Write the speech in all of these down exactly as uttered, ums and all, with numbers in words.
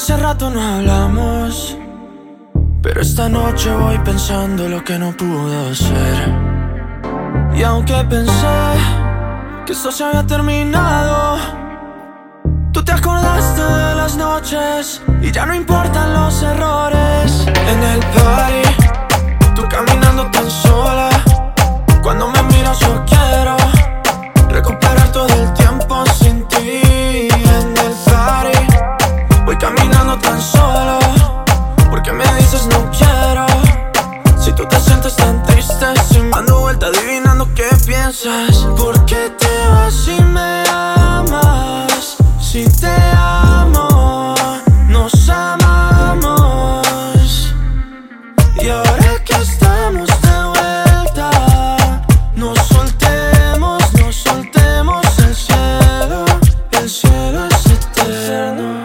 hace rato no hablamos, pero esta noche voy pensando lo que no pudo ser. Y aunque pensé que esto se había terminado, tú te acordaste de las noches y ya no importan los errores. En el party, tú caminando tan sola, cuando me miras yo quiero recuperar todo el tiempo sin ti. En el party, voy caminando tan solo, porque me dices no quiero. Si tú te sientes tan triste, sin dando vuelta adivinando qué piensas. ¿Por qué te vas si me amas? Si te amo, nos amamos. Y ahora que estamos de vuelta, nos soltemos, nos soltemos. El cielo, el cielo es eterno.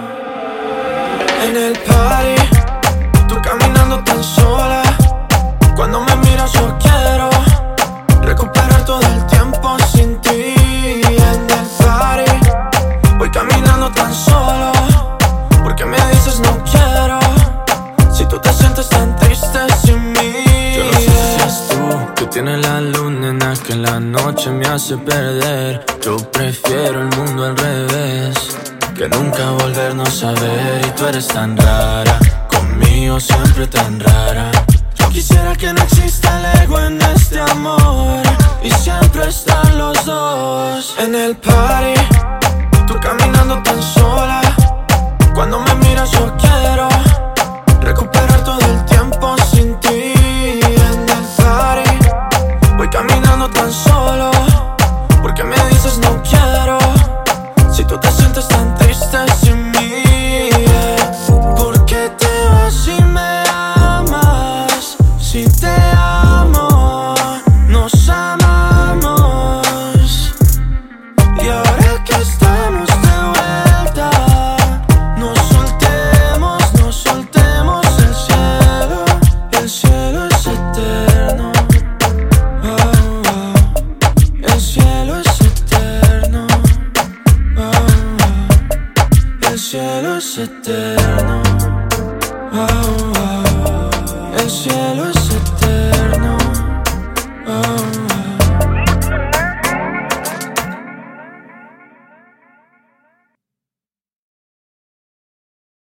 En el party, tú caminando tan sola, cuando me miras yo quiero recuperar todo el tiempo sin ti. En el party, voy caminando tan solo, porque me dices no quiero. Si tú te sientes tan triste sin mí. Yo no sé si seas tú, que tienes la luz, nena, que en la noche me hace perder. Yo prefiero el mundo al revés, que nunca volvernos a ver. Y tú eres tan rara, conmigo siempre tan rara. Yo quisiera que no exista el ego en este amor, y siempre están los dos. En el party, tú caminando tan sola, cuando me miras yo quiero recuperar todo el tiempo sin ti. En el party, voy caminando tan solo, porque me dices no quiero. Si tú te sientes tan triste sin mí, yeah. ¿Por qué te vas si me amas? Si te amo, nos amamos. Y ahora que estamos de vuelta, nos soltemos, nos soltemos. El cielo, el cielo es eterno. Oh, oh. El cielo es eterno. Oh, oh. El cielo es eterno. Oh, oh. El cielo es